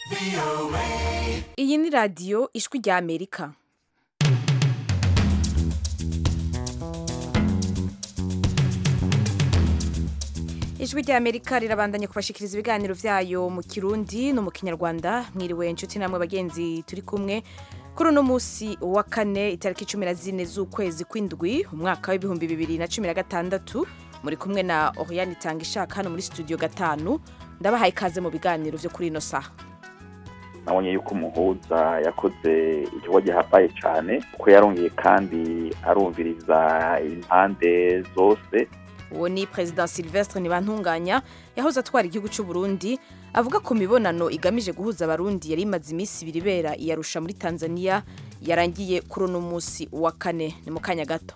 Iyi ni radiyo ijwi rya Amerika. Ijwi rya Amerika rirabandanya kubashikiriza ibiganiro vyayo mu Kirundi no mu Kinyarwanda. Mwiriwe inshuti namwe bagenzi turi kumwe kuri uno musi wa kane itariki 14 z'ukwezi kw'indwi umwaka wa 2016. Muri kumwe na Oriane Tangishaka hano muri studio gatanu. Ndabahaye ikaze mu biganiro vyo kuri ino saha. Nabonye yuko umuhuza yakoze igikorwa gihambaye cyane ko yarongeye kandi arumviriza impande zose. Uwo ni President Sylvestre Ntibantunganya yahoze atwara igihugu cy'u Burundi avuga ko mibonano igamije guhuza abarundi yari imaze iminsi ibiri bera iyarusha muri Tanzania yarangiye kuri uno musi wa kane. Ni mu kanya gato.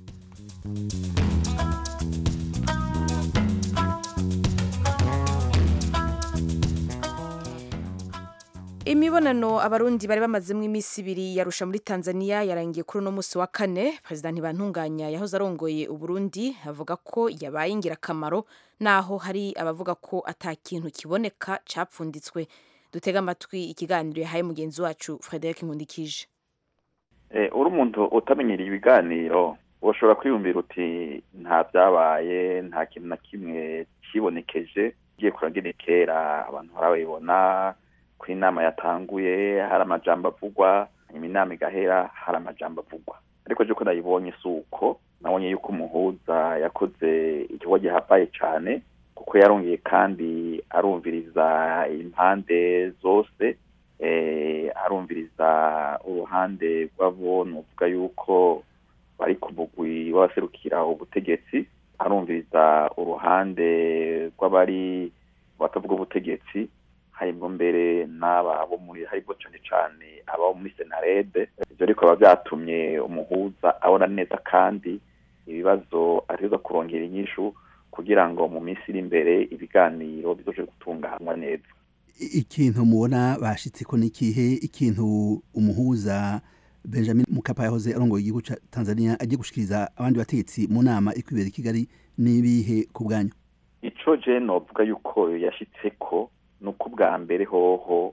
Imibonano abarundi bari bamazemo iminsi ibiri yarusha muri Tanzania yarangiye kuri uno musi wa kane. President Ntibantunganya yahoze arongoye Uburundi avuga ko yabaye ingirakamaro naho hari abavuga ko atakintu kiboneka capfunditswe. Dutega amatwi ikiganiro yahaye mugenzi wacu Frederic Nkundikije. Uri umuntu utamenyereye ibiganiro woshobora kwiyumvira uti nta byabaye, nta kintu na kimwe kibonekeje. Giye kuragene kera abantu barabibona ko inama yatanguye hari amajambo avugwa, inama igahera hari amajambo avugwa. Ariko je ko ndayibonye suko nabonye yuko umuhuza yakoze igikorwa gihambaye cyane kuko yarongeye kandi arumviriza impande zose, arumviriza uruhande rw'abo nuvuga yuko bari ku mugwi w'abaserukira ubutegetsi, arumviriza uruhande rw'abari batavuga ubutegetsi, harimo mbere n'abo muri harimo cyane abo muri Senarede. Ibyo ariko byatumye umuhuza abona neza kandi ibibazo arizo kurongera inyishu kugira ngo mu minsi iri imbere ibiganiro bizoje gutunganywa neza. Ikintu mubona bashitse ko nikihe, ikintu umuhuza Benjamin Mkapa yahoze arongoye igihugu ca Tanzania agiye gushikiriza abandi bategetsi mu nama ikwibera Kigali nibihe ku bwanyu? Ico je novuga yuko yashitseko nuko bwa mbere hoho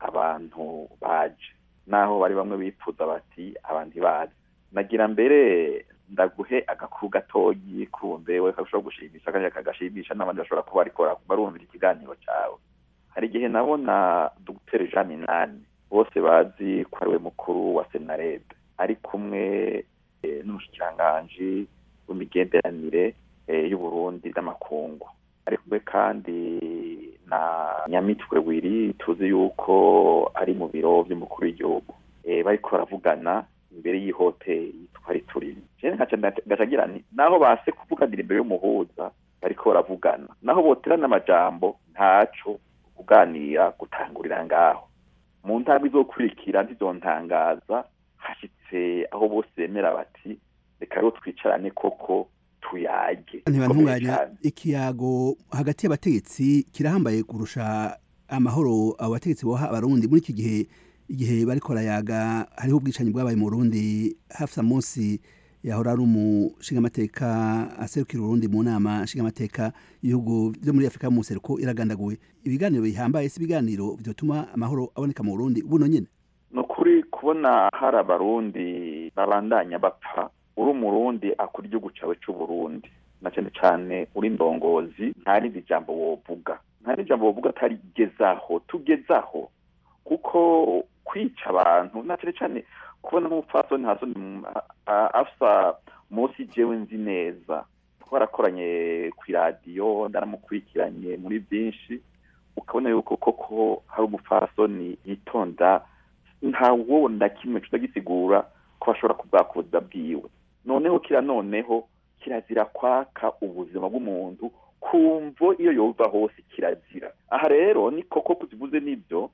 abantu baje naho bari bamwe bipfuza bati abantu baje. Nagira mbere ndaguhe agakuru gatoyi kumbe we kashobora gushimisha kandi akagashimisha n'abandi bashobora kuba ariko barumvira ikiganiro cyawe. Hari igihe nabona Dr. Jean Minani bose bazi ko ari we mukuru wa Senarede ari kumwe n'umushikiranganji w'imigenderanire y'u Burundi n'amakungu, ari kumwe kandi na Nyamitwe Wiri tuzi yuko ari mu biro by'umukuru w'igihugu. Bariko baravugana imbere y'ihoteli twari turimo. Je ngacagira naho base kuvuganira imbere y'umuhuza bariko baravugana naho boterana amajambo ntaco kuganira gutangurira ngaho. Mu ntambwe izokurikira ntizontangaza hashitse aho bose bemera bati reka rero twicarane koko tuyage. Ntibantunganya ikiyago hagati y'abategetsi kirahambaye kurusha amahoro abategetsi boha abarundi muri iki gihe bariko rayaga. Hariho ubwicanyi bwabaye mu Burundi. Hafsa Mosi yahora ari umushingamateka aserukira Burundi mu nama nshingamateka y'ibihugu byo muri Afrika mu seruko iragandaguwe. Ibiganiro bihambaye si ibiganiro vyotuma amahoro aboneka mu Burundi buno nyene. Nukuri kubona hari abarundi babandanya bapfa uri umurundi akuri igihugu cawe c'u Burundi na cyane uri ndongozi ntari ijambo wovuga atari tugezaho kuko kwica abantu na cyane kubona nk'umupfasoni hasoni Afsa Mosi jewe nzi neza twarakoranye ku radio ndaramukurikiranye muri byinshi ukabona yuko koko hari umupfasoni yitonda ntawo ndakimwe tutagisigura ko bashobora kubwakoza bwiwe. Noneho kirazira kwaka ubuzima bw'umuntu kumvo iyo yova hose kirazira. Aha rero ni koko kuzivuze nibyo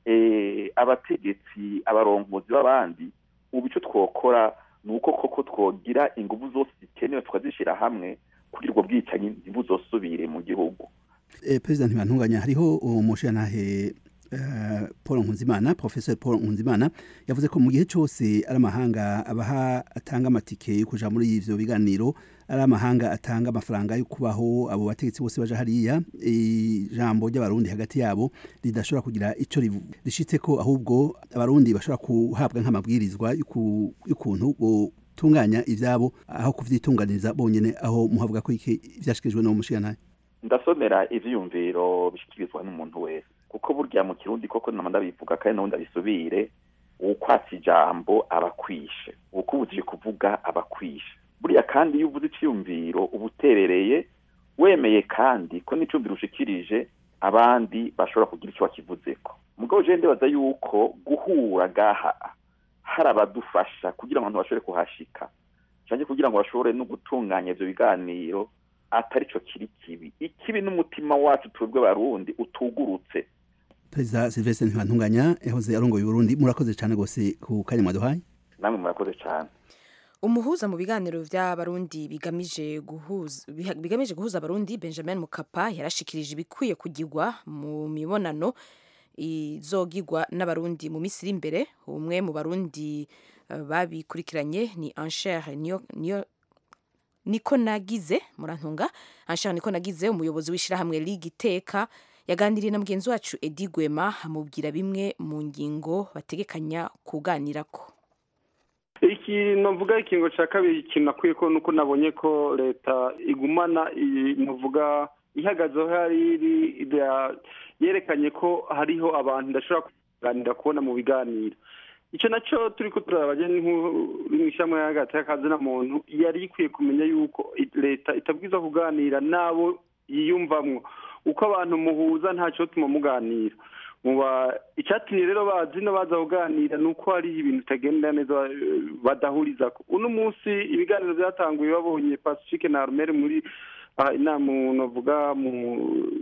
abategetsi abarongozi b'abandi ubico twokora nuko koko twogira ingufu zose zikenewe tukazishira hamwe kugira ubwo bwicanyi ntibuzosubire mu gihugu. President Ntibantunganya hariho umushantahe Paul Nkunzimana, Professor Paul Nkunzimana yavuze ko mu gihe cyose ari amahanga abaha atanga amatike yo kuja muri ivyo biganiro, ari amahanga atanga amafaranga yo kubaho abo bategetsi bose baje hariya, ijambo ry'abarundi hagati yabo ridashobora kugira ico rishitse ko, ahubwo abarundi bashobora kuhabwa nk'amabwirizwa y'ukuntu tunganya ivyabo aho kuvyitunganiza bonyene. Aho muhavuga ko iki vyashikijwe no mushikana? Ndasomera ivyumviro bishikirizwa n'umuntu wese, kuko burya mu Kirundi koko namanda bivuga kandi naho ndabisubire, ukwatsa ijambo abakwishe, ukubujije kuvuga abakwishe. Buriya kandi iyo uvuze iciyumviro ubuterereye wemeye kandi ko n'icumviro ushikirije abandi bashobora kugira icyo bakivuzeko. Mugabo je ndibaza yuko guhura gaha hari abadufasha kugira ngo abantu bashobore kuhashika, cyane kugira ngo bashobore no gutunganya ivyo biganiro atari cyo kiri kibi. Ikibi n'umutima wacu twebwe barundi utugurutse. Perezida Sylvestre Ntibantunganya yahoze arongoye Burundi, murakoze cyane gose ku kanya mwaduhaye. Namwe murakoze cyane. Umuhuza mu biganiro by'abarundi bigamije guhuza abarundi Benjamin Mkapa yarashikirije ibikwiye kugirwa mu mibonano izogirwa n'abarundi mu Misiri imbere. Umwe mu barundi babikurikiranye ni Ansher Niko Nagize, murantunga, Ansher Niko Nagize, umuyobozi w'ishirahamwe Ligue Iteka, yaganiriye na mugenzi wacu Edi Gwema amubwira bimwe mu ngingo bategekanya kuganirako. Iki novuga ikingo ca kabiri kinakwiye ko nuko nabonye ko leta igumana novuga ihagazeho hari yerekanye ko hariho abantu ndashobora kuganira kubona mu biganiro. Ico naco turiko turabaje n'ishamwe hagati y'akazi na muntu yari ikwiye kumenya yuko leta itabwiza kuganira nabo yiyumvamwo, uko abantu muhuza ntaco tuma muganira. Icyatumye rero baza kuganira nuko hari ibintu bitagenda neza badahuriza. Uno munsi ibiganiro byatanguye babonye Pacifique na Armel muri inama novuga mu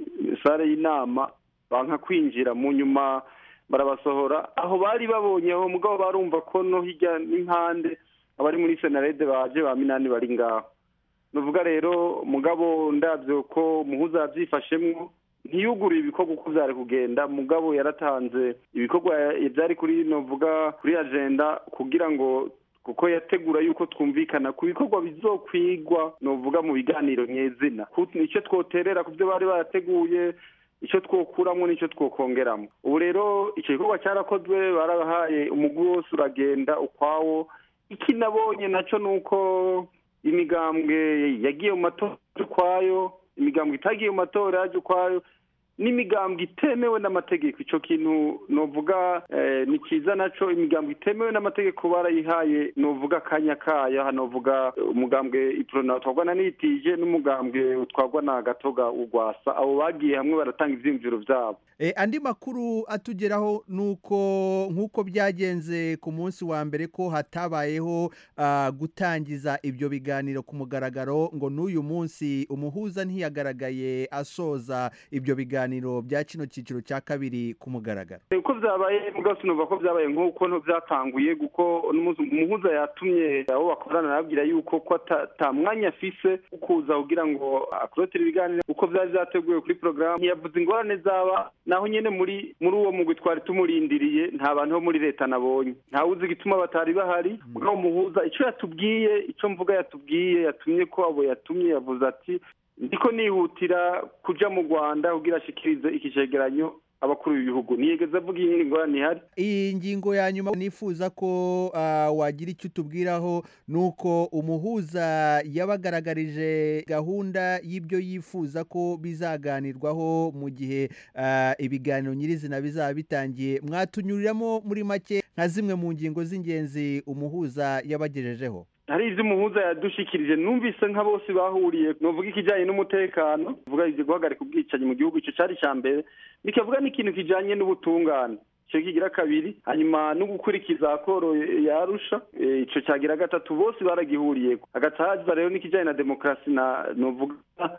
sare y'inama banka kwinjira, mu nyuma barabasohora aho bari babonye aho, mugabo barumva ko no hirya n'impande abari muri Senarede baje ba Minani bari ngaho. Novuga rero mugabo ndavyo ko muhuza yavyifashemwo, ntiyugurura ibikorwa uko vyari kugenda, mugabo yaratanze ibikorwa byari kuri novuga kuri agenda kugira ngo kuko yategura yuko twumvikana ku bikorwa bizokwigwa novuga mu biganiro nyezina, nicyo twoterera ku byo bari barateguye, icyo twokuramo n'icyo twokongeramo. Ubu rero icyo gikorwa cyarakozwe, barabahaye umugwi wose uragenda ukwawo. Iki nabonye naco nuko imigambwe yagiye mu matora ukwayo, imigambwe itagiye mu matora yaje ukwayo, n'imigambwe itemewe n'amategeko. Ico kintu novuga ni kiza naco, imigambwe itemewe n'amategeko barayihaye novuga kanya kaya. Hanovuga umugambwe Iprona utwagwa nitije n'umugambwe utwagwa na Gatoga Ugwasa, abo bagiye hamwe baratanga ivyimviro vyabo. Andi makuru atugeraho nuko nkuko byagenze ku munsi wa mbere ko hatabayeho gutangiza ibyo biganiro ku mugaragaro, ngo n'uyu munsi umuhuza ntiyagaragaye asoza ibyo biganiro bya kino cyiciro cya kabiri ku mugaragaro. Uko byabaye mugabo sinumva ko byabaye nkuko no byatanguye, kuko umuhuza yatumye abo bakorana nababwira yuko ko atamwanya afise ukuza kugira ngo akorotire ibiganiro uko byari byateguwe kuri programme. Yavuze ingorane zaba naho nyene muri uwo mugwi twari tumurindiriye, nta bantu bo muri leta nabonye, nta uzi igituma batari bahari. Mugabo umuhuza ico yatubwiye, ico mvuga yatubwiye, yatumye ko abo yatumye yavuze ati ndiko nihutira kuja mu Rwanda kugira ashikirize ikicegeranyo abakuru b'ibihugu. Niyegeze avuga iyi ngorane ihari. Iyi ngingo ya nyuma nifuza ko wagira icyo utubwiraho, nuko umuhuza yabagaragarije gahunda y'ibyo yifuza ko bizaganirwaho mu gihe ibiganiro nyirizina bizaba bitangiye. Mwatunyuriramo muri make nka zimwe mu ngingo z'ingenzi umuhuza yabagejejeho. Hari ivyo umuhuza yadushikirije numvise nka bose bahuriye, novuga ikijanye n'umutekano, vuga ivyo guhagarika ubwicanyi mu gihugu, ico cari ca mbere. Bikavuga n'ikintu kijanye n'ubutungane, ico kigira kabiri, hanyuma no gukurikiza akoro ya Arusha, ico cagira gatatu. Bose baragihuriyeko. Agataza rero n'ikijanye na demokrasi na novuga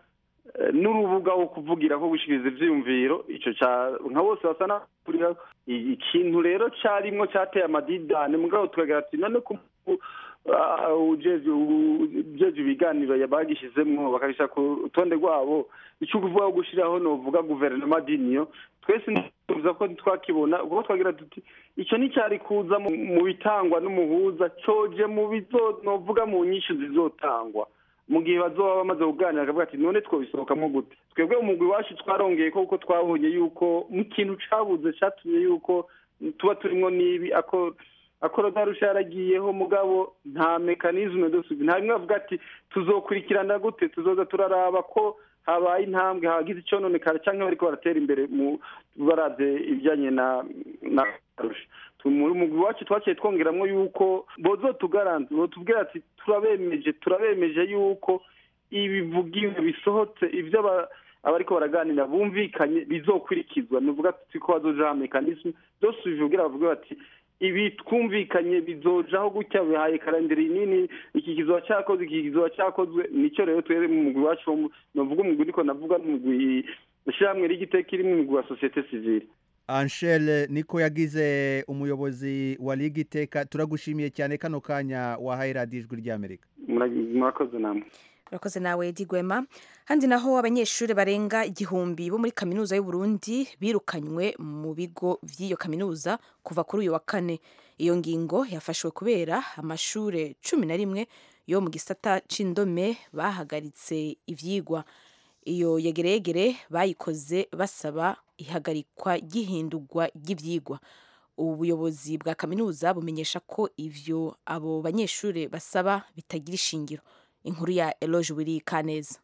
n'urubuga wo kuvugira ko gushikiriza ivyumviro, ico nka bose basana kurira. Ikintu rero carimwo cateye amadidane, mugabo tukagira ati none ujeje ibiganiro bagishizemwo bakabisha ku rutonde rwabo icyo kuvuga gushiraho novuga guverinoma d'union twese tuvuga ko twakibona ubwo twagira tuti icyo ni cyari kuza mu bitangwa n'umuhuza coje mu bizo novuga mu nyishu zizotangwa mu gihe bazoba bamaze kuganira akavuga ati none twobisohokamo gute twebwe umugwi wacu twarongeye ko uko twabonye yuko mu kintu cabuze catumye yuko tuba turimwo nibi akorodarusha yaragiyeho mugabo nta mekanizme dosubi nta rimwe avuga ati tuzokurikirana gute tuzoza turaraba ko habaye intambwe hagize icononekara canke bariko baratera imbere mu baravye ibijanye na rusha umugwi wacu twaciye twongeramwo yuko bozotugaranze botubwira ati turabemeje yuko ibivugiwe bisohotse ivyo abariko baraganira bumvikanye bizokurikizwa nuvuga tuti ko bazoja mekanizme byose bivugira bavuga bati ibi twumvikanye bizojaho gutya bihaye kalendari nini iki kizoba cyakoze iki kizoba cyakozwe nicyo rero twere mu mugwi wacu novuga umugwi niko navuga n'umugwi ishyirahamwe ry'igiteka iri mu mugwi wa societe civile. Anshel niko yagize umuyobozi wa Ligue Iteka turagushimiye cyane kano kanya wahaye Radio Ijwi ry'Amerika. Murakoze namwe. Urakoze nawe Digwema. Handi naho abanyeshuri barenga 1000 bo muri kaminuza y'u Burundi birukanywe mu bigo vy'iyo kaminuza kuva kuri uyu wa kane. Iyo ngingo yafashwe kubera amashure 11 yo mu gisata c'indome bahagaritse ivyigwa. Iyo yegeregere bayikoze basaba ihagarikwa gihindurwa ry'ivyigwa. Ubuyobozi bwa kaminuza bumenyesha ko ivyo abo banyeshure basaba bitagira ishingiro. Inkuru ya Eloge Wiri Kaneza.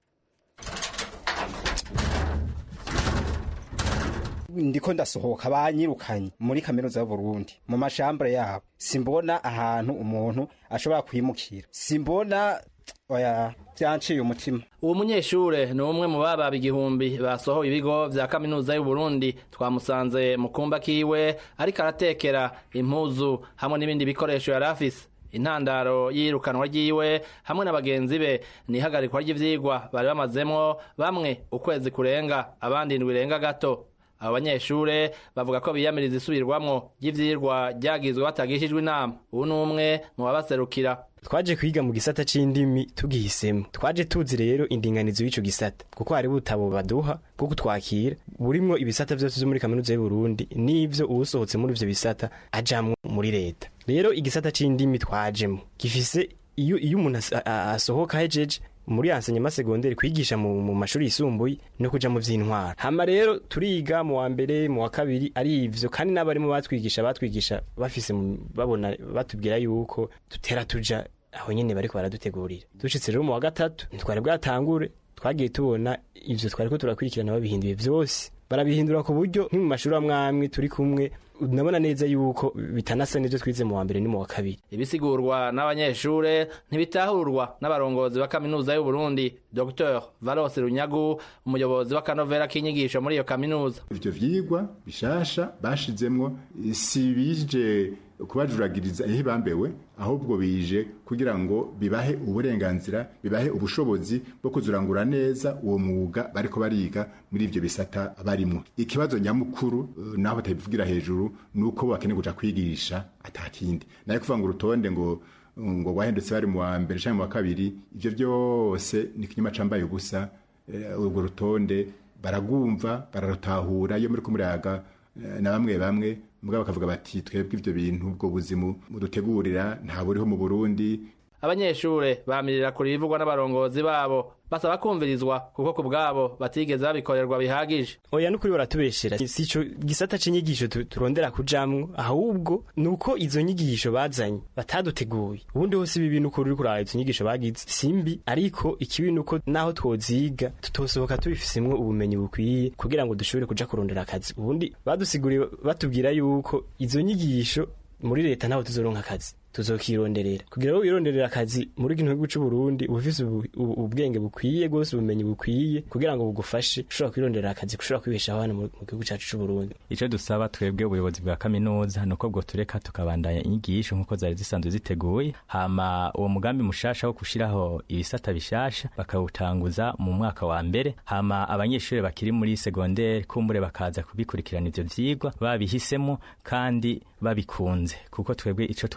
Ndiko ndasohoka banyirukanye muri kaminuza y'u Burundi mu mashambure yabo simbona ahantu umuntu ashobora kwimukira simbona oya byanciye umutima. Uwo munyeshure ni umwe mu baba 1000 basohoye ibigo vya kaminuza y'u Burundi twamusanze mu kumba kiwe ariko aratekera impuzu hamwe n'ibindi bikoresho yari afise. Intandaro yirukanwa ryiwe hamwe n'abagenzi be nihagarikwa ry'ivyigwa bari bamazemwo bamwe ukwezi kurenga abandi indwi irenga gato. Abo banyeshure bavuga ko biyamiriza isubirwamwo ry'ivyigwa ryagizwe batagishijwe inama. Ubu numwe mu babaserukira. Twaje kwiga mu gisata c'indimi tugihisemo. Twaje tuzi rero indinganizo y'ico gisata kuko hari butabo baduha bwo kutwakira burimwo ibisata byose byo muri kaminuza y'u Burundi n'ivyo usohotse muri ivyo bisata ajamwe muri leta. Rero igisata c'indimi twajemo gifise iyo umuntu asohoka hejeje muri enseignement secondaire kwigisha mu mashuri yisumbuye no kuja mu vy'intwara. Hama rero turiga mu wa mbere mu wa kabiri ari ivyo kandi n'abarimo batwigisha bafise babona batubwira yuko tutera tuja aho nyene bariko baradutegurira. Dushitse rero mu wa gatatu ntitwari bwatangure twagiye tubona ivyo twariko turakurikirana babihinduye vyose barabihindura ku buryo nki mu mashuri amwamwe turi kumwe nabona neza yuko bitanasa n'ivyo twize mu wa mbere ni mu wa kabiri. Ibisigurwa n'abanyeshure ntibitahurwa n'abarongozi ba kaminuza y'u Burundi. Dr. Valose Runyagu umuyobozi wa kanovera k'inyigisho muri iyo kaminuza. Ivyo vyigwa bishasha bashizemwo si bije kubajuragiriza ihibambewe ahubwo bije kugira ngo bibahe uburenganzira bibahe ubushobozi bwo kuzurangura neza uwo mwuga bariko bariga muri ivyo bisata barimwo. Ikibazo nyamukuru naho batabivugira hejuru nuko bakeneye kuja kwigisha atakindi naye kuvuga ngo urutonde ngo wahindutse bari mu wa mbere cyangwa mu wa kabiri ivyo byose ni kinyuma cambaye gusa. Urwo rutonde baragumva bararutahura iyo muri kumuraga na bamwe mugabo bakavuga bati twebwe ivyo bintu ubwo buzimu mudutegurira nta buriho mu Burundi. Abanyeshure bamirira kuri bivugwa n'abarongozi babo basaba kumvirizwa kuko ku bwabo batigeze babikorerwa bihagije. Oya n'ukuri baratubeshera sico gisata c'inyigisho turondera kujamwo ahubwo nuko izo nyigisho bazanye bataduteguye. Ubundi hose ibi bintu kuri kuri izo nyigisho bagize simbi ariko ikibi nuko naho twoziga tutosohoka tubifisemwo ubumenyi bukwiye kugira ngo dushobore kuja kurondera akazi. Ubundi badusiguriye batubwira yuko izo nyigisho muri leta naho tuzoronka akazi tuzokironderera kugira ngo wironderera akazi muri kino gihugu cy'u Burundi ufise ubwenge bukwiye gose ubumenyi bukwiye kugira ngo bugufashe ushobora kwirondera akazi kushobora kwibeshaho hano mu gihugu cyacu cy'u Burundi. Ico dusaba twebwe ubuyobozi bwa kaminuza nuko bwo tureka tukabandanya inyigisho nkuko zari zisanzwe ziteguye hama uwo mugambi mushasha wo gushiraho ibisata bishasha bakawutanguza mu mwaka wa mbere hama abanyeshuri bakiri muri secondaire kumbure bakaza kubikurikirana ivyo vyigwa babihisemo kandi babikunze kuko twebwe ico twari twaku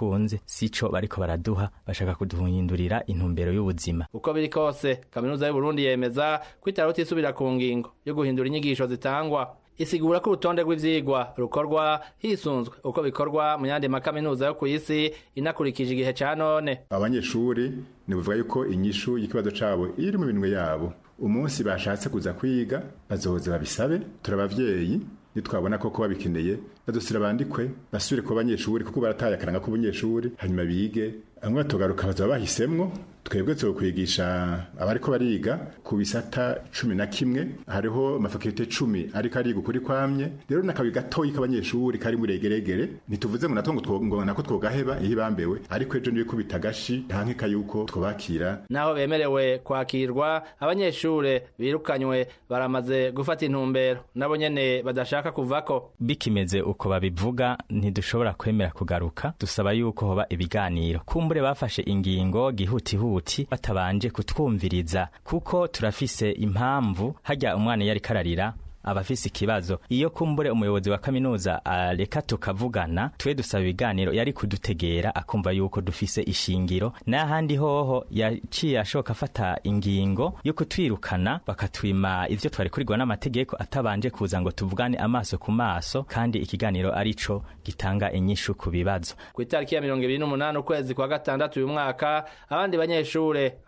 bidakunze sico bariko baraduha, bashaka kuduhindurira intumbero y'ubuzima. Uko biri kose kaminuza y'u Burundi yemeza kwitara utisubira ku ngingo yo guhindura inyigisho zitangwa. Isigura ko urutonde rw'ivyigwa rukorwa hisunzwe uko bikorwa mu yandi makaminuza yo ku isi inakurikije igihe ca none. Abanyeshuri nibuvuga yuko inyishu y'ikibazo cabo iri mu binwe yabo. Umunsi bashatse kuza kwiga bazoze babisabe, turabavyeyi nitwabona koko babikeneye badusira bandikwe basubire ku banyeshuri kuko barataye akaranga k'ubunyeshuri hanyuma bige amwe batogaruka bazaba bahisemwo. Twebwe kwigisha abariko bariga ku bisata 11 hariho amafakulté 10 ariko ari gukuri kwamye rero nakabi gatoyi k'abanyeshuri kari muri regeregere nituvuze ngo natongo nako twogaheba ihibambewe ariko ejo niyo kubitagashi ntankeka yuko twobakira. Naho bemerewe kwakirwa abanyeshure birukanywe baramaze gufata intumbero nabo nyene badashaka kuvako. Bikimeze uko babivuga ntidushobora kwemera kugaruka, dusaba yuko hoba ibiganiro. Kumbure bafashe ingingo gihutihuti batabanje kutwumviriza kuko turafise impamvu hajya umwana yari kararira abafise ikibazo. Iyo kumbure umuyobozi wa kaminuza areka tukavugana twe dusaba ibiganiro yari kudutegera akumva yuko dufise ishingiro, n'ahandi hoho yaciye ashoka afata ingingo yo kutwirukana bakatwima ivyo twari kurigwa n'amategeko atabanje kuza ngo tuvugane amaso ku maso, kandi ikiganiro arico gitanga inyishu ku bibazo. Ku itariki ya 28 ukwezi kwa gatandatu uyu mwaka abandi banyeshure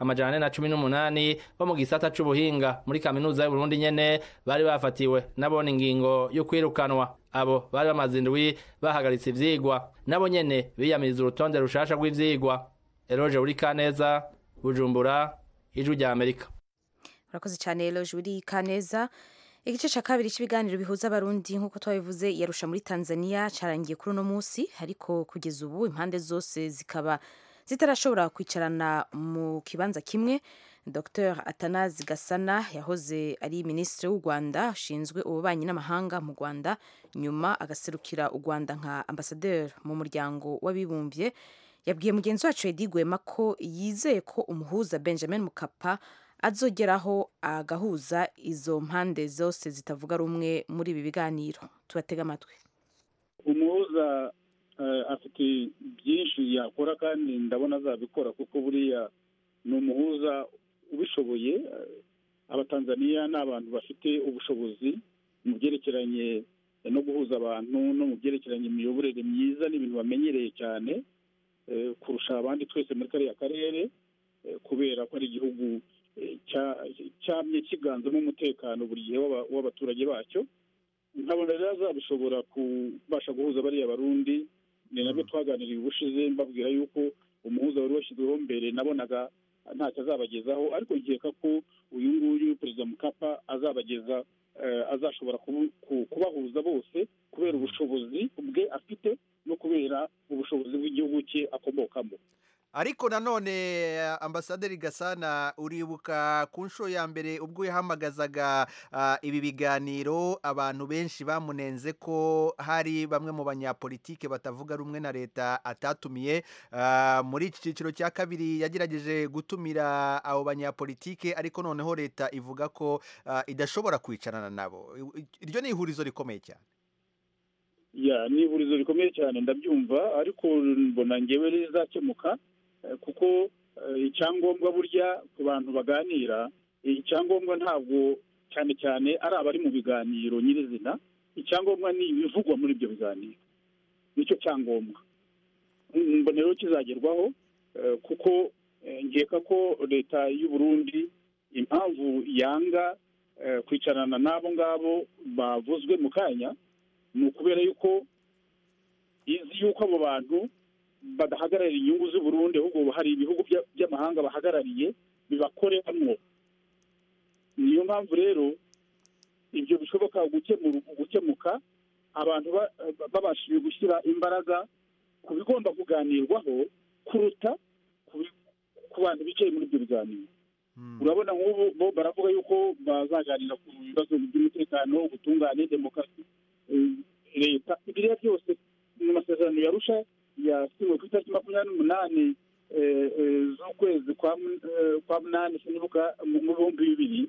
418 bo mu gisata c'ubuhinga muri kaminuza y'u Burundi nyene bari bafatiwe nabone ingingo yo kwirukanwa. Abo bari bamaze indwi bahagaritse ivyigwa, nabo nyene biyamiriza urutonde rushasha rw'ivyigwa. Eloge Urikaneza, Bujumbura, Ijwi rya Amerika. Urakoze cyane Eloge Urikaneza. Igice ca kabiri cy'ibiganiro bihuza abarundi nkuko twabivuze yarusha muri Tanzania carangiye kuri no musi, ariko kugeza ubu impande zose zikaba zitarashobora kwicarana mu kibanza kimwe. Dr Atanazi Gasana yahoze ari ministre w'u Rwanda ashinzwe ububanyi n'amahanga mu Rwanda, nyuma agaserukira u Rwanda nka ambassadeur mu muryango w'abibumbye, yabwiye mugenzi wacu Edi Gwema ko yizeye ko umuhuza Benjamin Mkapa azogeraho agahuza izo mpande zose zitavuga rumwe muri ibi biganiro. Tubatega amatwi. Umuhuza afite byinshi yakora kandi ndabona azabikora kuko buriya ni umuhuza ubishoboye. Abatanzania ni abantu bafite ubushobozi mu byerekeranye no guhuza abantu no mu byerekeranye imiyoborere myiza n'ibintu bamenyereye cyane kurusha abandi twese muri kariya karere, kubera ko ari igihugu cyamye kiganzamo umutekano buri gihe w'abaturage bacyo. Nkabona rero azabishobora kubasha guhuza bariya barundi. Ni nabyo twaganiriye ubushize mbabwira yuko umuhuza wari washyizweho mbere nabonaga ntacyo azabagezaho, ariko nkeka ko uyu nguyu Perezida Mkapa azashobora kubahuza bose kubera ubushobozi bwe afite no kubera ubushobozi bw'igihugu cye akomokamo. Ariko nanone Ambasaderi Gasana, uribuka ku nshuro ya mbere ubwo yahamagazaga ibi biganiro abantu benshi bamunenze ko hari bamwe mu banyapolitike batavuga rumwe na leta atatumiye. Muri iki cyiciro cya kabiri yagerageje gutumira abo banyapolitike, ariko noneho leta ivuga ko idashobora kwicarana nabo. Iryo ni ihurizo rikomeye cyane. Ni ihurizo rikomeye cyane ndabyumva, ariko mbona ngewe rizakemuka kuko icyangombwa burya ku bantu baganira, icyangombwa ntabwo cyane cyane ari abari mu biganiro nyirizina, icyangombwa ni ibivugwa muri ibyo biganiro, nicyo cyangombwa. Mbona rero kizagerwaho kuko nkeka ko leta y'u Burundi impamvu yanga kwicarana n'abo ngabo bavuzwe mu kanya ni ukubera yuko izi yuko abo bantu badahagararira inyungu z'u Burundi, ahubwo hari ibihugu by'amahanga bahagarariye bibakoreramo. Niyo mpamvu rero ibyo bishoboka gukemuka abantu babashije gushyira imbaraga ku bigomba kuganirwaho kuruta ku bantu bicaye muri ibyo biganiro. Urabona nk'ubu bo baravuga yuko bazaganira ku bibazo by'umutekano, ubutungane, demokarasi, leta. Ibiriya byose mu masezerano yarusha yasinywe ku itariki 28 z'ukwezi kwa munani sinibuka mu 2000,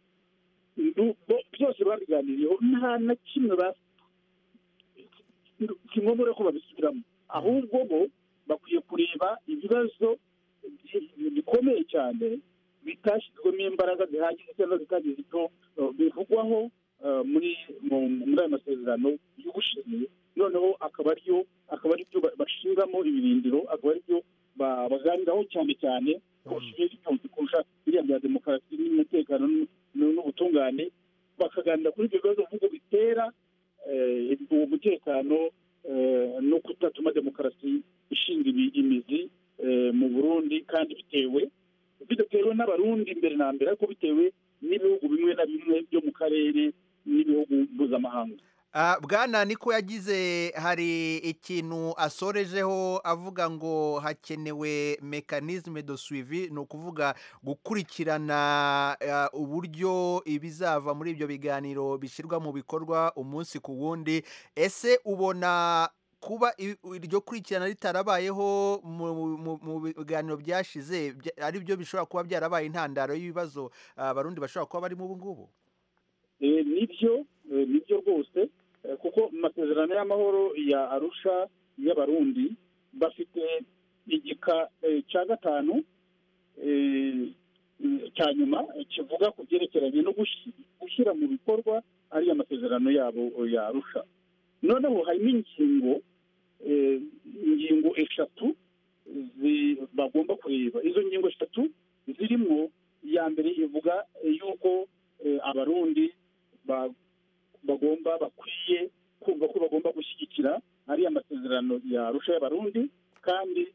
byose babiganiriyeho, nta na kimwe kimwe ko babisubiramo. Ahubwo bo bakwiye kureba ibibazo bikomeye cyane bitashyizwemo imbaraga zihagije cyangwa zitagize icyo bivugwaho muri aya masezerano y'ubushize, noneho akaba ari byo bashingamo ibirindiro, akaba ari byo baganiraho cyane cyane kurusha biriya bya demokarasi n'umutekano n'ubutungane, bakaganira kuri ibyo bibazo ahubwo bitera uwo mutekano no kutatuma demokarasi ishinga imizi mu Burundi, kandi bidatewe n'abarundi mbere na mbere, ariko bitewe n'ibihugu bimwe na bimwe byo mu karere n'ibihugu mpuzamahanga. Bwana niko yagize, hari ikintu asorejeho avuga ngo hakenewe mekanizme de suivi, ni ukuvuga gukurikirana uburyo ibizava muri ibyo biganiro bishyirwa mu bikorwa umunsi ku wundi. Ese ubona kuba iryo kurikirana ritarabayeho mu biganiro byashize ari byo bishobora kuba byarabaye intandaro y'ibibazo abarundi bashobora kuba barimo ubu ngubu? Nibyo rwose, kuko mu masezerano y'amahoro ya Arusha y'abarundi bafite igika cya 5 cya nyuma kivuga ku byerekeranye no gushyira mu bikorwa ariya masezerano yabo ya Arusha. Noneho harimo ingingo 3 bagomba kureba. Izo ngingo 3 zirimo, iya mbere ivuga yuko abarundi bakwiye kumva ko bagomba gushyigikira ariya masezerano ya Arusha y'abarundi, kandi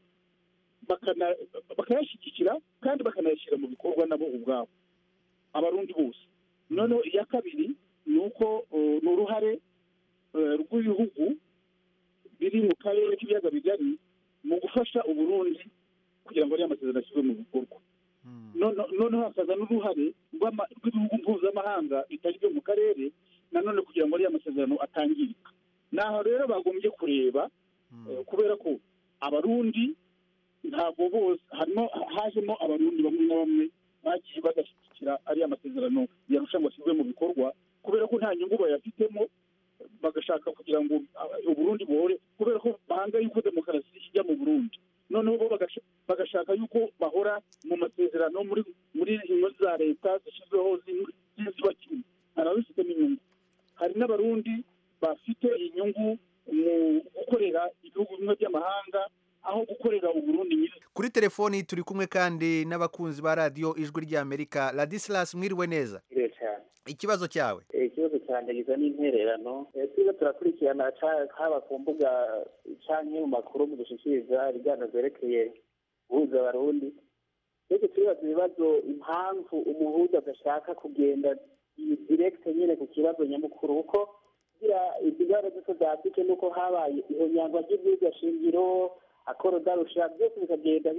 bakayashyigikira kandi bakanayashyira mu bikorwa nabo ubwabo, abarundi bose. Noneho iya kabiri ni uko ni uruhare rw'ibihugu biri mu karere k'ibiyaga bigari mu gufasha Uburundi kugira ngo ariya masezerano ashyirwe mu bikorwa. Noneho hakaza n'uruhare rw'ibihugu mpuzamahanga bitari byo mu karere nanone kugira ngo ariya masezerano atangirika. Naho rero bagombye kureba, kubera ko abarundi ntabwo bose, hajemo abarundi bamwe na bamwe bagiye bagashyigikira ariya masezerano yarusha ngo ashyirwe mu bikorwa, kubera ko nta nyungu bayafitemo, bagashaka kugira ngo Uburundi buhore, kubera ko bahanga yuko demokarasi ijya mu Burundi. Noneho bo bagashaka yuko bahora mu masezerano muri ingo za leta zishyizweho z'inzibacyuho. Hari ababifitemo inyungu, hari n'abarundi bafite inyungu mu gukorera ibihugu bimwe by'amahanga aho gukorera Uburundi nyine. Kuri telefoni turi kumwe kandi n'abakunzi ba radiyo Ijwi ry'Amerika. Ladislas, mwiriwe neza. Ikibazo cyawe? Ikibazo cyanjye giza n'intererano. Twiza turakurikirana haba ku mbuga canke mu makuru mu gushikiriza ibiganiro byerekeye guhuza abarundi. Twese turibaza ibibazo, impamvu umuhuza adashaka kugenda direct nyine ku kibazo nyamukuru, kuko kugira ibiganiro byose byafite nuko habaye ihonyangwa ry'ibyigwa shingiro, akoro darusha, byose bikagenda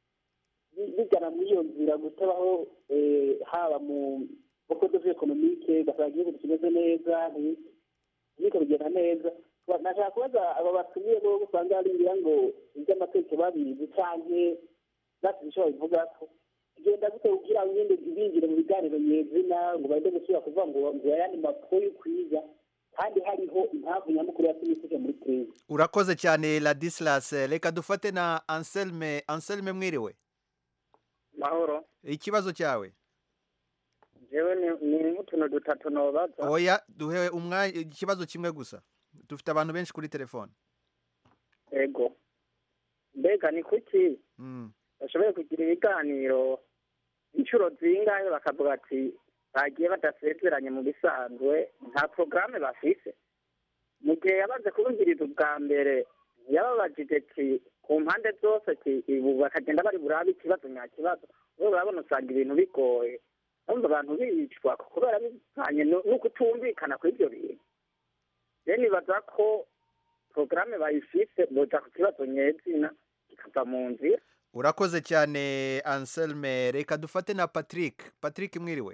bigana muri iyo nzira gutabaho haba mu bukozi ekonomike, gasanga igihugu kimeze neza, ntibiko bigenda neza. Nashaka kubaza abo batumiye bo usanga baringira ngo iby'amategeko babizi canke bafite bivuga ko igenda gute kugira ngo nyine bingire mu biganiro nyezina ngo bajye gusubira kuvuga ngo ayandi makuru y'ukwiza, kandi hariho impamvu nyamukuru yatumye muri crise. Urakoze cyane Ladislas. Reka dufate na Anselme. Anselme, mwiriwe. Mahoro. Ikibazo cyawe? Jewe ni utuntu dutatu nobaza. Oya, duhe ikibazo kimwe gusa, dufite abantu benshi kuri telefone. Ego, mbega ni kuki bashoboye kugira ibiganiro inshuro zingahe bakavuga ati bagiye badasezeranye mu bisanzwe, nta porogaramu bafise? Mu gihe yabaze kubungiriza ubwa mbere yababajije ati ku mpande zose ubu bakagenda bari burabe ikibazo nyakibazo, ubu urabona usanga ibintu bigoye, urumva abantu bicwa kubera bivanye no kutumvikana kuri ibyo bintu. Rero nibaza ko porogaramu bayifise boja ku kibazo nyezina kikava mu nzira. Urakoze cyane Anselme. Reka dufate na Patrick. Patrick, mwiriwe.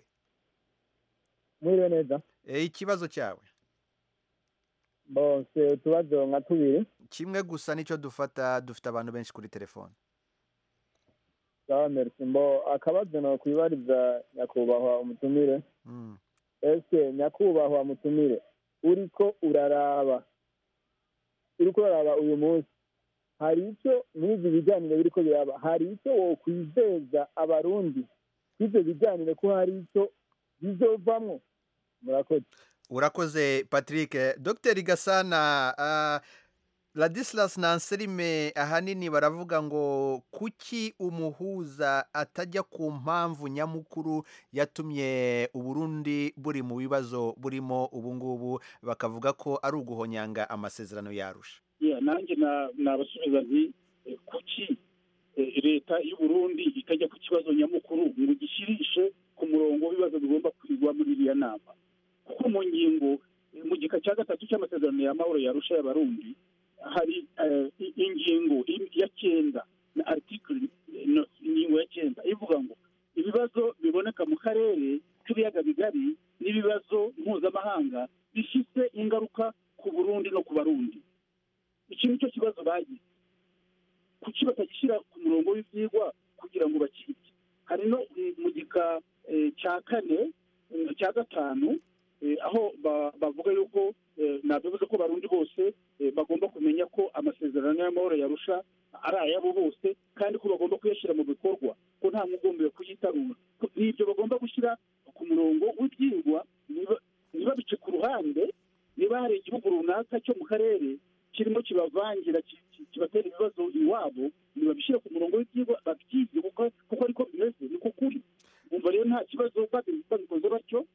Mwiriwe neza. Ikibazo cyawe? Bose utubazo nka tubiri. Kimwe gusa nicyo dufata, dufite abantu benshi kuri telefone. Sawa, merci. Akabazo no kwibariza nyakubahwa umutumire. Ese nyakubahwa umutumire, uriko uraraba uyu munsi hari icyo n'ibi biganiro biriko biraba hari icyo wokwizeza abarundi ivyo biganiro ko hari icyo bizovamwo. Murakoze. urakoze Patrick. Dr Gasana, Ladislas Nanserime ahanini baravuga ngo kuki umuhuza atajya ku mpamvu nyamukuru yatumye Uburundi buri mu bibazo burimo ubungubu, bakavuga ko ari uguhonyanga amasezerano yarusha. nanjye nabasubiza nti kuki leta y'u Burundi itajya ku kibazo nyamukuru ngo gishirishe ku murongo w'ibibazo bigomba kwigwa muri iriya nama, kuko mu ngingo mu gika cya 3 cy'amasezerano y'amahoro yarusha y'abarundi hari ingingo ya 9 na article ingingo ya 9 ivuga ngo ibibazo biboneka mu karere k'ibiyaga bigari n'ibibazo mpuzamahanga bifite ingaruka ku Burundi no ku Barundi. Iki nicyo kibazo bagize, kuki batagishyira ku murongo w'ivyigwa kugira ngo bakibye. Hari no mu gika cya 4 cya 5 aho bavuga yuko nabivuze ko Barundi bose bagomba kumenya ko amasezerano y'amahoro yarusha ari ayabo bose kandi ko bagomba kuyashyira mu bikorwa, ko nta mugombe kuyitarura. Nibyo bagomba gushyira ku murongo w'ibyigwa, niba bice ku ruhande, niba hari igihugu runaka cyo mu karere kirimo kibavangira kibatera ibibazo iwabo, nibabishyira ku murongo w'ibyigwa babyige, kuko ariko bimeze niko kuri. Umva rero nta kibazo babikoze batyo,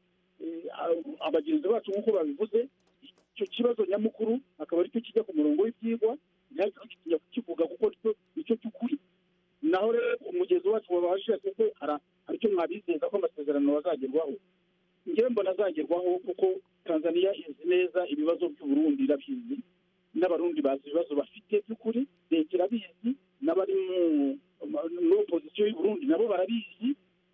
abagenzi bacu nk'uko babivuze, icyo kibazo nyamukuru akaba aricyo kijya ku murongo w'ibyigwa, ntacyo kijya kukivuga kuko nicyo cy'ukuri. Naho rero umugezi wacu wabashije ko aricyo mwabizeza ko amasezerano bazagerwaho. Njyewe mbona azagerwaho kuko Tanzania izi neza ibibazo by'u Burundi irabizi, n'abarundi bazi ibibazo bafite by'ukuri, leta irabizi, n'abari mu opposition y'u Burundi nabo barabizi,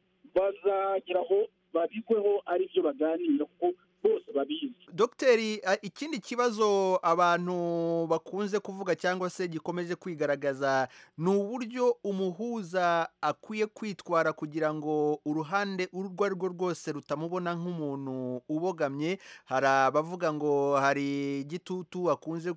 bazageraho babigweho ari byo baganira kuko bose babizi. Dogiteri, ikindi kibazo abantu bakunze kuvuga cyangwa se gikomeje kwigaragaza ni uburyo umuhuza akwiye kwitwara kugira ngo uruhande urwo ari rwo rwose rutamubona nk'umuntu ubogamye. Hari abavuga ngo hari igitutu akunze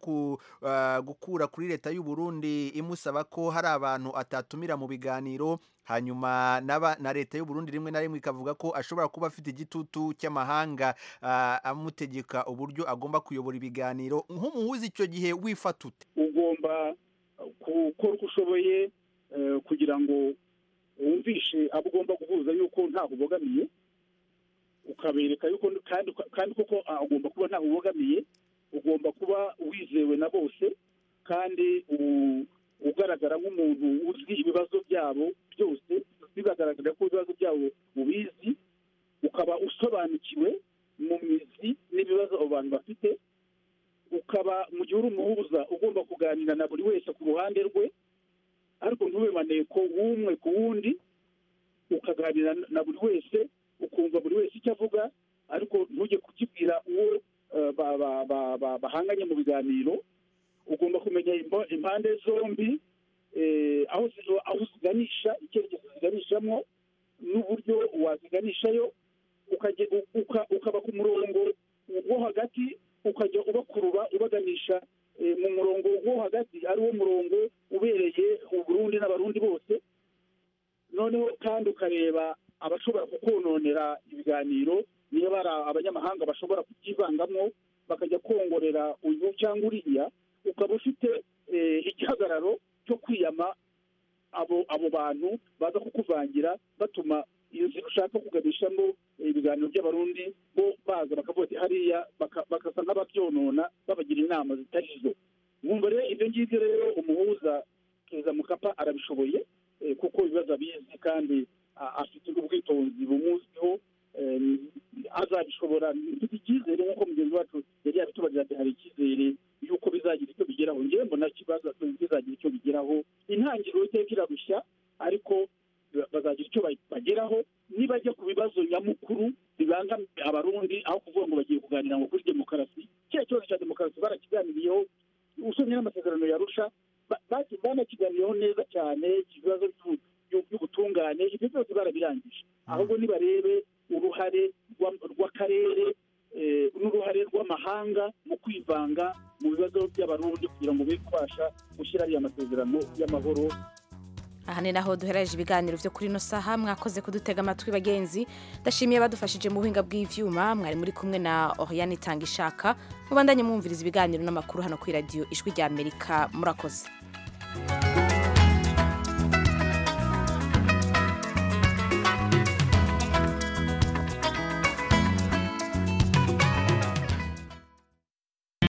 gukura kuri leta y'u Burundi imusaba ko hari abantu atatumira mu biganiro, hanyuma na leta y'u Burundi rimwe na rimwe ikavuga ko ashobora kuba afite igitutu cy'amahanga amutegeka uburyo agomba kuyobora ibiganiro. Nk'umuhuza icyo gihe wifata ute? Ugomba gukora uko ushoboye kugira ngo wumvishe abo ugomba guhuza yuko ntaho ubogamiye, ukabereka yuko kandi koko agomba kuba ntaho ubogamiye, ugomba kuba wizewe na bose kandi ugaragara nk'umuntu uzi ibibazo byabo byose, bibagaragara ko ibibazo byabo ubizi, ukaba usobanukiwe mu mizi n'ibibazo abo bantu bafite, ukaba mu gihe uri umuhuza ugomba kuganira na buri wese ku ruhande rwe, ariko ntube maneko w'umwe ku wundi, ukaganira na buri wese ukumva buri wese icyo avuga, ariko ntujye kukibwira uwo bahanganye mu biganiro. Ugomba kumenya impande zombi aho ziganisha, icyerekezo ziganishamo n'uburyo waziganishayo, ukaba ku murongo wo hagati, ukajya ubakurura ubaganisha mu murongo wo hagati, ari wo murongo ubereye u Burundi n'abarundi bose. Noneho kandi ukareba abashobora kukononera ibiganiro, niba ari abanyamahanga bashobora kubyivangamo bakajya kongorera uyu cyangwa uriya, ukaba ufite igihagararo cyo kwiyama abo bantu baza kukuvangira batuma iyo nzira ushaka kuganishamo ibiganiro by'abarundi bo baza bakavuga hariya bakasa nk'ababyonona babagira inama zitari zo. Mwumva rero ibyo ngibyo rero umuhuza Keza Mukapa arabishoboye kuko ibibazo abizi kandi afite ubwitonzi bumuziho, azabishobora. Mfite icyizere nk'uko mugenzi wacu yari yabitubagira ati hari icyizere yuko bizagira icyo bigeraho. Njyewe mbona kibazo bizagira icyo bigeraho. Intangiriro iteka irarushya, ariko bazagira icyo bageraho nibajya ku bibazo nyamukuru bibangamiye abarundi, aho kuvuga ngo bagiye kuganira ngo kuri demokarasi. Cya kibazo cya demokarasi barakiganiriyeho, usomye n'amasezerano yarusha banakiganiriyeho neza cyane. Ibibazo by'ubutungane ibyo byose barabirangije, ahubwo nibarebe uruhare rw'akarere n'uruhare rw'amahanga mu kwivanga mu bibazo by'abarundi kugira ngo be kubasha gushyira ariya masezerano y'amahoro. aha ni naho duhereje ibiganiro byo kuri ino saha. mwakoze kudutega amatwi bagenzi, ndashimiye badufashije mu buhinga bw'ivyuma. mwari muri kumwe na Oriane Tangishaka. mubandanye mwumviriza ibiganiro n'amakuru hano kuri radio Ijwi ry'Amerika. murakoze.